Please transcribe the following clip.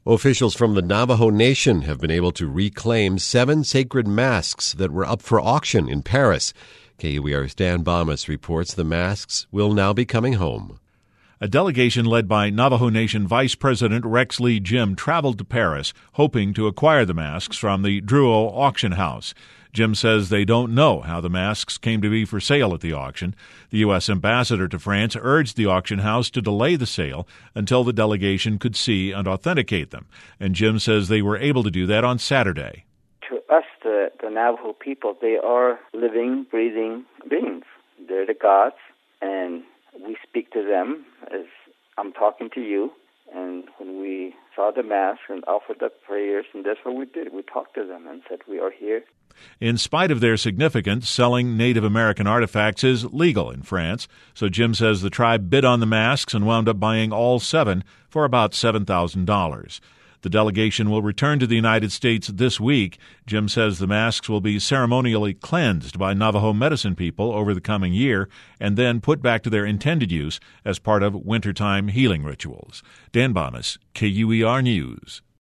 Officials from the Navajo Nation have been able to reclaim 7 sacred masks that were up for auction in Paris. KUER's Dan Bomas reports the masks will now be coming home. A delegation led by Navajo Nation Vice President Rex Lee Jim traveled to Paris, hoping to acquire the masks from the Drouot auction house. Jim says they don't know how the masks came to be for sale at the auction. The U.S. ambassador to France urged the auction house to delay the sale until the delegation could see and authenticate them. And Jim says they were able to do that on Saturday. To us, the Navajo people, they are living, breathing beings. They're the gods, and we speak to them as I'm talking to you. And when we saw the mask and offered up prayers, and that's what we did. We talked to them and said, we are here. In spite of their significance, selling Native American artifacts is legal in France. So Jim says the tribe bid on the masks and wound up buying all 7 for about $7,000. The delegation will return to the United States this week. Jim says the masks will be ceremonially cleansed by Navajo medicine people over the coming year and then put back to their intended use as part of wintertime healing rituals. Dan Bomas, KUER News.